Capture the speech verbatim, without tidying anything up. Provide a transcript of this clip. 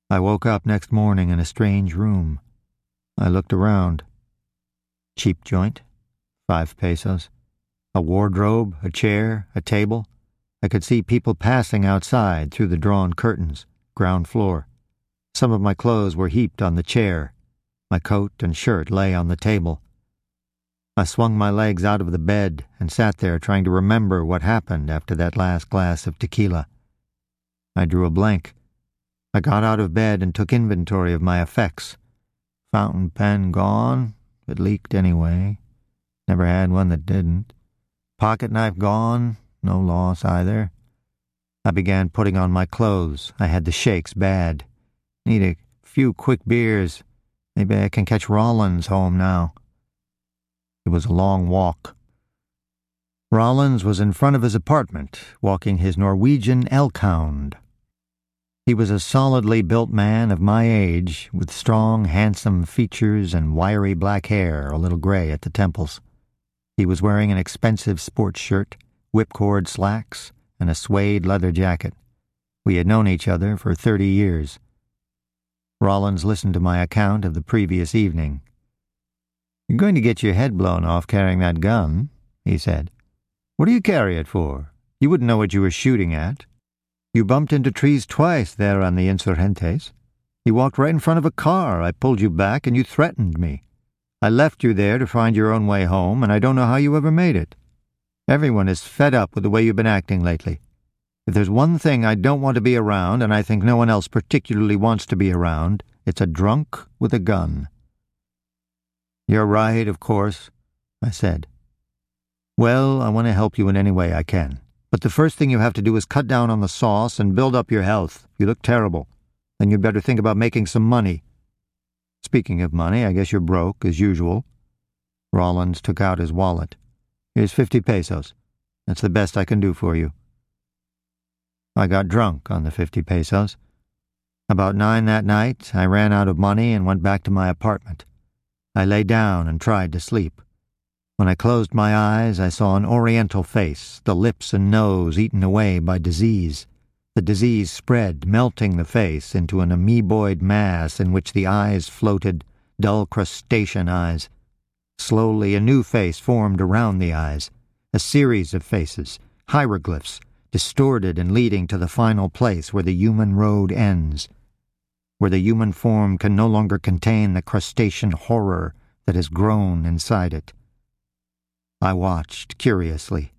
I woke up next morning in a strange room. I looked around. Cheap joint, five pesos. A wardrobe, a chair, a table. I could see people passing outside through the drawn curtains, ground floor. Some of my clothes were heaped on the chair. My coat and shirt lay on the table. I swung my legs out of the bed and sat there trying to remember what happened after that last glass of tequila. I drew a blank. I got out of bed and took inventory of my effects. Fountain pen gone. It leaked anyway. Never had one that didn't. Pocket knife gone. No loss either. I began putting on my clothes. I had the shakes bad. Need a few quick beers. Maybe I can catch Rollins home now. It was a long walk. Rollins was in front of his apartment, walking his Norwegian elkhound. He was a solidly built man of my age, with strong, handsome features and wiry black hair, a little gray at the temples. He was wearing an expensive sports shirt, whipcord slacks, and a suede leather jacket. We had known each other for thirty years. Rollins listened to my account of the previous evening. "You're going to get your head blown off carrying that gun," he said. "What do you carry it for? You wouldn't know what you were shooting at. You bumped into trees twice there on the Insurgentes. You walked right in front of a car. I pulled you back and you threatened me. I left you there to find your own way home, and I don't know how you ever made it. Everyone is fed up with the way you've been acting lately. If there's one thing I don't want to be around, and I think no one else particularly wants to be around, it's a drunk with a gun." "You're right, of course," I said. "Well, I want to help you in any way I can. But the first thing you have to do is cut down on the sauce and build up your health. You look terrible. Then you'd better think about making some money. Speaking of money, I guess you're broke, as usual." Rollins took out his wallet. "Here's fifty pesos. That's the best I can do for you." I got drunk on the fifty pesos. About nine that night, I ran out of money and went back to my apartment. I lay down and tried to sleep. When I closed my eyes, I saw an oriental face, the lips and nose eaten away by disease. The disease spread, melting the face into an amoeboid mass in which the eyes floated, dull crustacean eyes. Slowly, a new face formed around the eyes, a series of faces, hieroglyphs, distorted and leading to the final place where the human road ends, where the human form can no longer contain the crustacean horror that has grown inside it. I watched curiously.